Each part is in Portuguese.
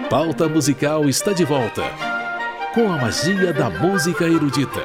Pauta Musical está de volta, com a magia da música erudita.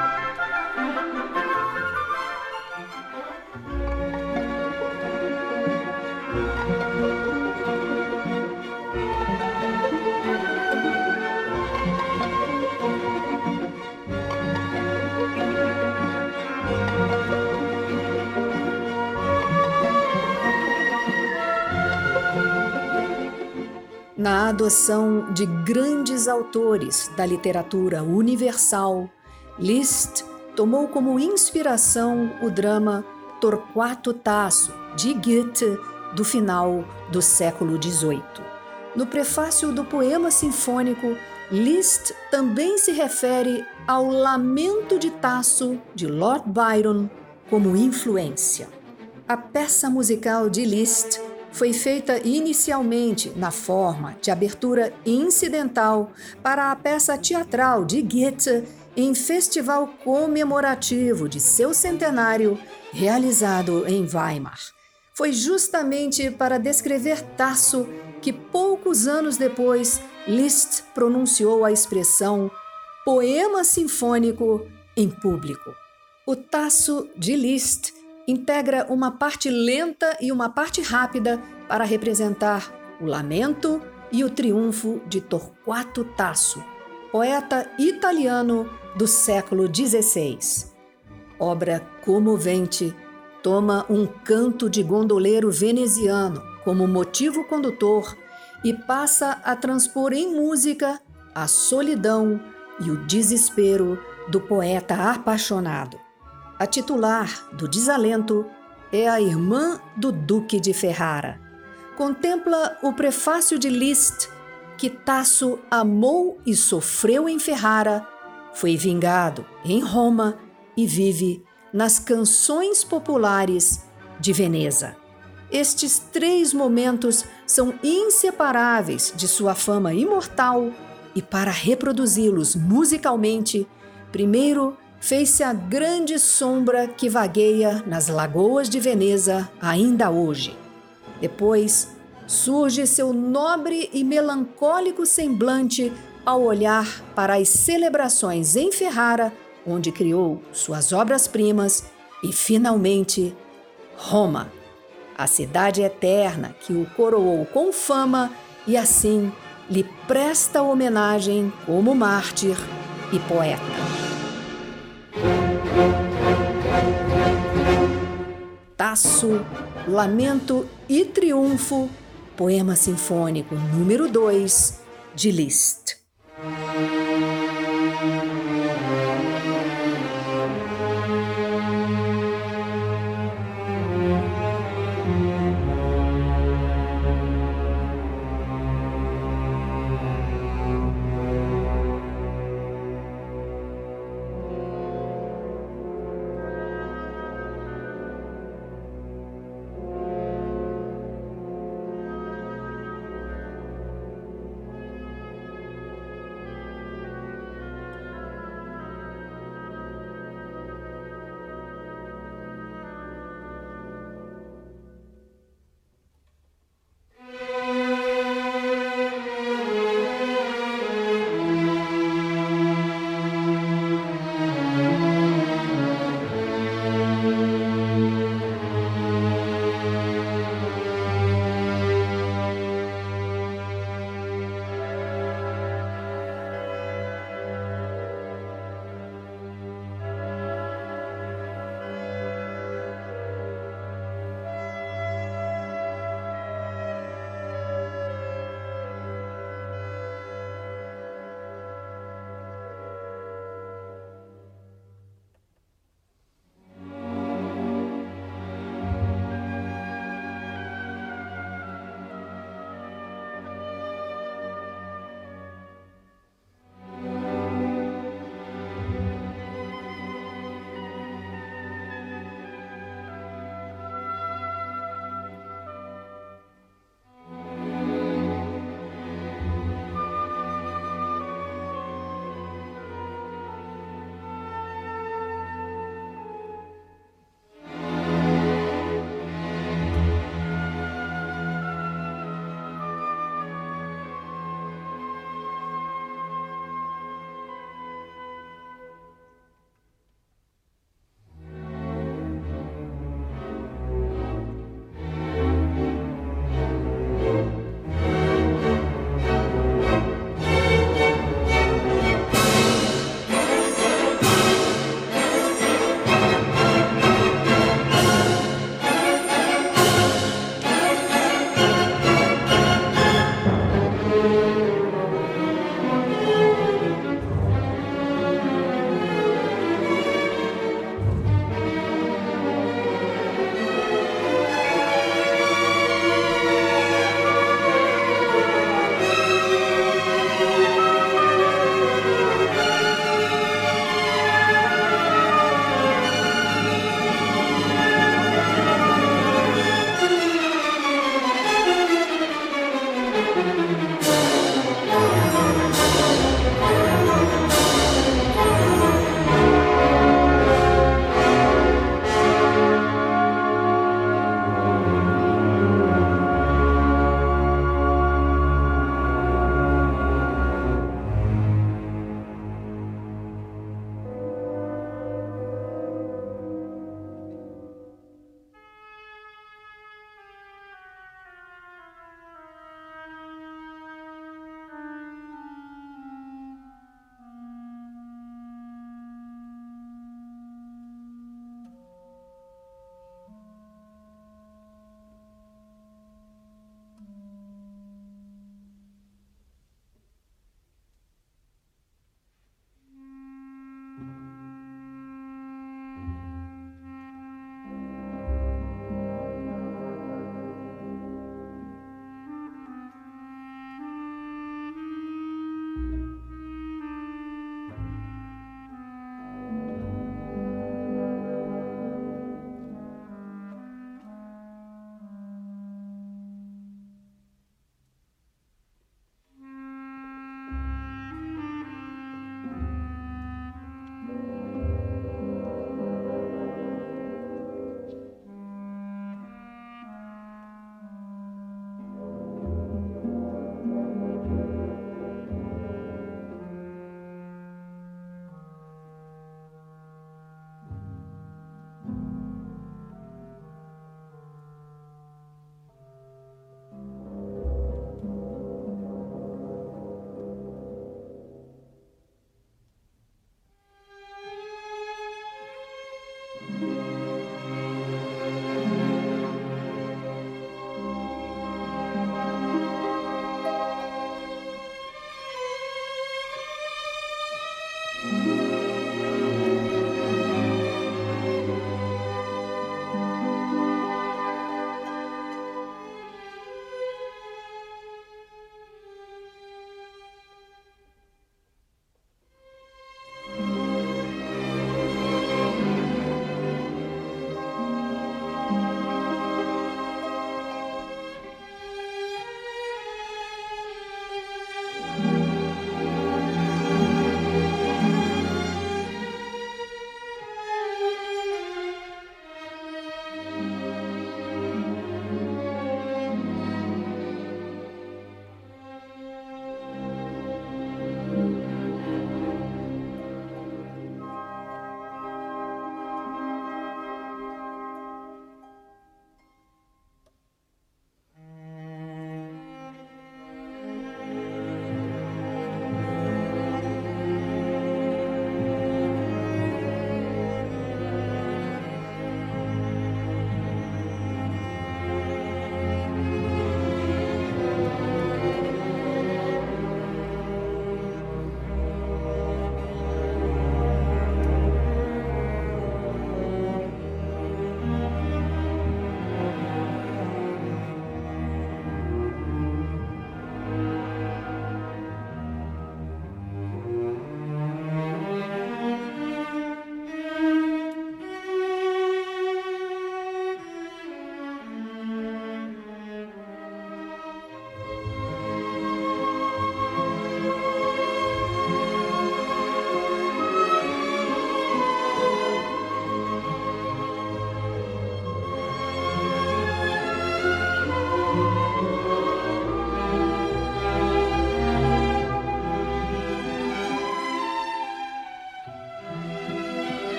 Na adoção de grandes autores da literatura universal, Liszt tomou como inspiração o drama Torquato Tasso, de Goethe, do final do século XVIII. No prefácio do poema sinfônico, Liszt também se refere ao Lamento de Tasso, de Lord Byron, como influência. A peça musical de Liszt foi feita inicialmente na forma de abertura incidental para a peça teatral de Goethe em festival comemorativo de seu centenário, realizado em Weimar. Foi justamente para descrever Tasso que poucos anos depois Liszt pronunciou a expressão poema sinfônico em público. O Tasso de Liszt integra uma parte lenta e uma parte rápida para representar o lamento e o triunfo de Torquato Tasso, poeta italiano do século XVI. Obra comovente, toma um canto de gondoleiro veneziano como motivo condutor e passa a transpor em música a solidão e o desespero do poeta apaixonado. A titular do Desalento é a irmã do Duque de Ferrara. Contempla o prefácio de Liszt que Tasso amou e sofreu em Ferrara, foi vingado em Roma e vive nas canções populares de Veneza. Estes 3 momentos são inseparáveis de sua fama imortal e para reproduzi-los musicalmente, primeiro fez-se a grande sombra que vagueia nas lagoas de Veneza ainda hoje. Depois, surge seu nobre e melancólico semblante ao olhar para as celebrações em Ferrara, onde criou suas obras-primas, e, finalmente, Roma, a cidade eterna que o coroou com fama e, assim, lhe presta homenagem como mártir e poeta. Tasso, Lamento e Triunfo, poema sinfônico número 2, de Liszt.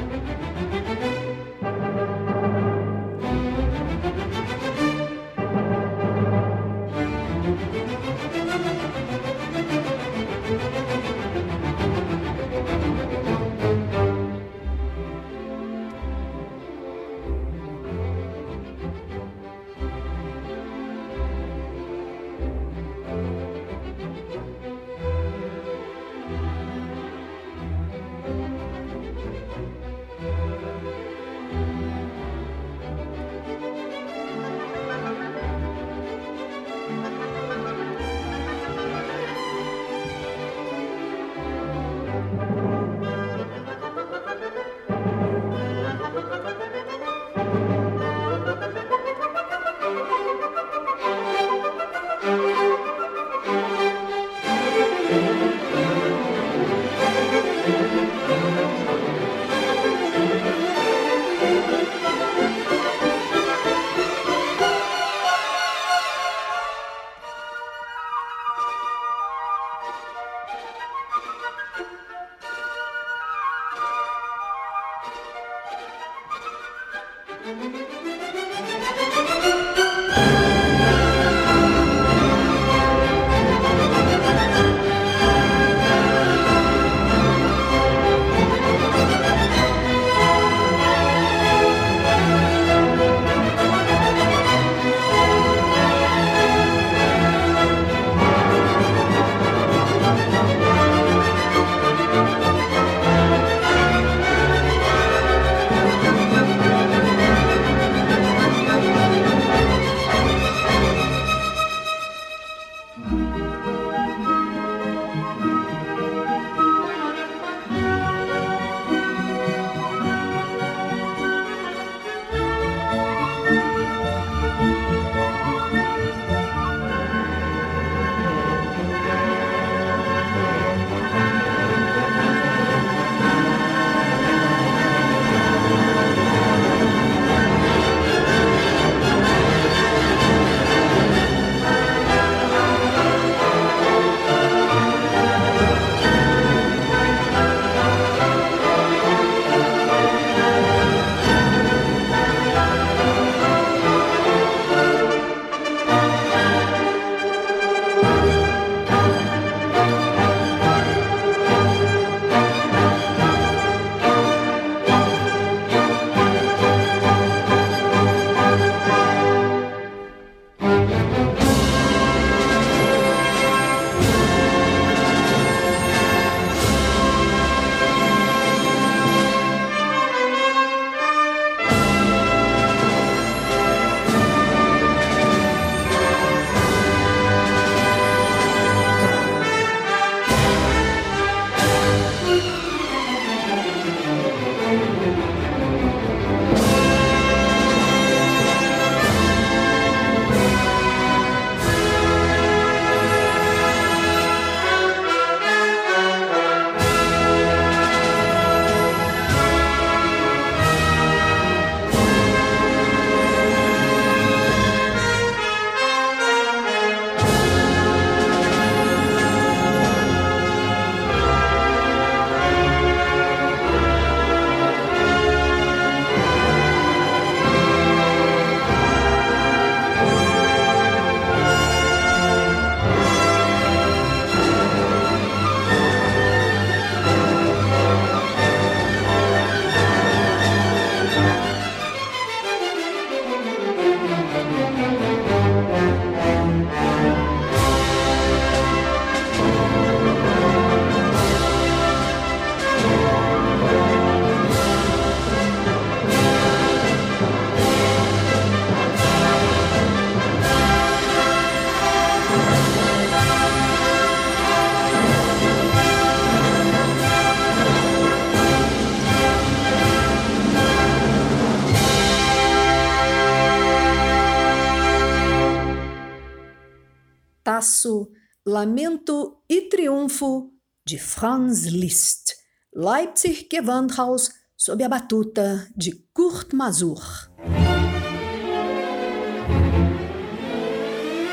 Tasso, Lamento e Triunfo, de Franz Liszt, Leipzig Gewandhaus, sob a batuta de Kurt Masur.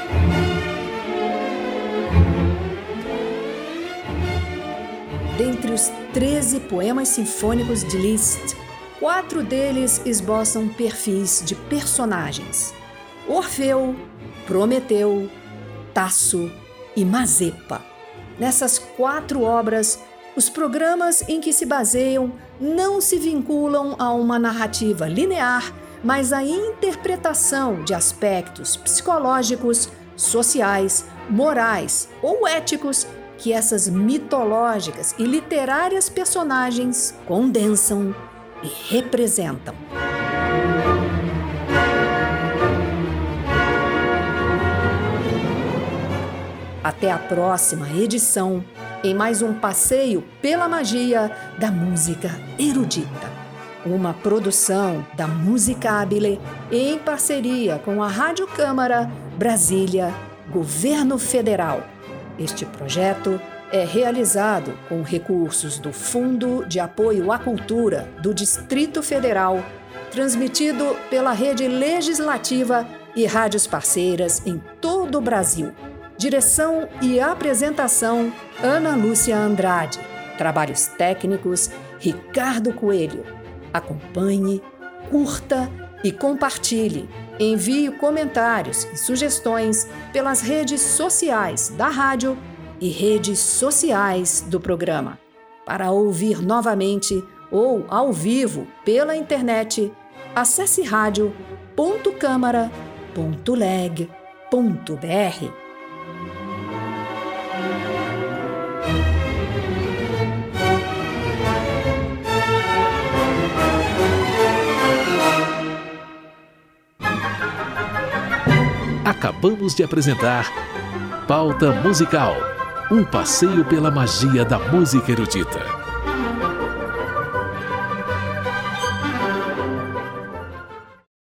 Dentre sobre os 13 poemas sinfônicos de Liszt. 4 deles esboçam perfis de personagens: Orfeu, Prometeu, Tasso e Mazepa. Nessas 4 obras, os programas em que se baseiam não se vinculam a uma narrativa linear, mas à interpretação de aspectos psicológicos, sociais, morais ou éticos que essas mitológicas e literárias personagens condensam e representam. Até a próxima edição, em mais um passeio pela magia da música erudita. Uma produção da Musicabile em parceria com a Rádio Câmara, Brasília, Governo Federal. Este projeto é realizado com recursos do Fundo de Apoio à Cultura do Distrito Federal, transmitido pela Rede Legislativa e rádios parceiras em todo o Brasil. Direção e apresentação, Ana Lúcia Andrade. Trabalhos técnicos, Ricardo Coelho. Acompanhe, curta e compartilhe. Envie comentários e sugestões pelas redes sociais da rádio e redes sociais do programa. Para ouvir novamente ou ao vivo pela internet, acesse radio.câmara.leg.br. Acabamos de apresentar Pauta Musical, um passeio pela magia da música erudita.